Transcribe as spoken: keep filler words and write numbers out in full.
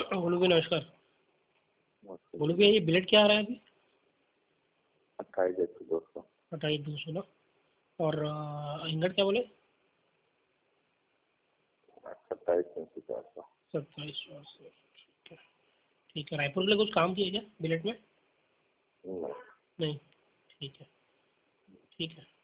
गोलू भाई नमस्कार। नमस्ते। गोलू भैया ये बिलेट क्या आ रहा है अभी? अट्ठाईस एक सौ दो सौ अट्ठाईस दो सौ ना। और अ, इंगट क्या बोले? सत्ताईस तीन सौ चार सौ सत्ताईस सौ अस्सी। ठीक है। ठीक है, रायपुर के लिए कुछ काम किया क्या बिलेट में? नहीं। नहीं। ठीक है। ठीक है।